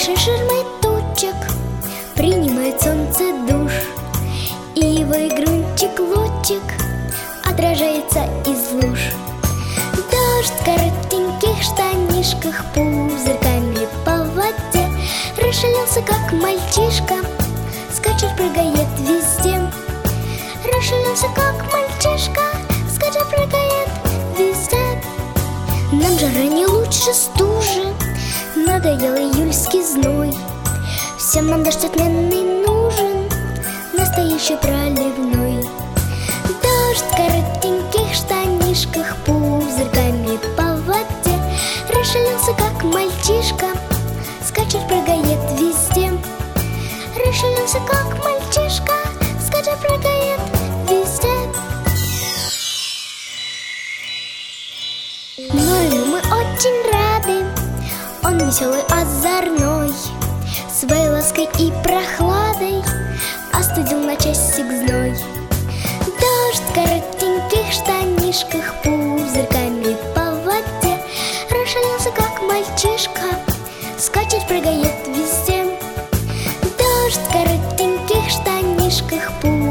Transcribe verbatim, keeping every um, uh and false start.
большой ширмой тучек принимает солнце душ, ивой грунтик лучик отражается из луж. Дождь в коротеньких штанишках пузырьками по воде расшалился, как мальчишка, скачет, прыгает везде. Расшалился, как мальчишка, скачет, прыгает везде. Нам жара не лучше стужи, надоел июльский зной. Всем нам дождь отменный нужен, настоящий проливной. Дождь в коротеньких штанишках пузырьками по воде расшалился, как мальчишка, скачет, прыгает везде. Расшалился, как мальчишка, скачет, прыгает везде. Ноэлю мы очень рады, он веселый, озорной, своей лаской и прохладой остудил на часик зной. Дождь в коротеньких штанишках пузырьками по воде расшалился, как мальчишка, скачет, прыгает везде. Дождь в коротеньких штанишках пузырьками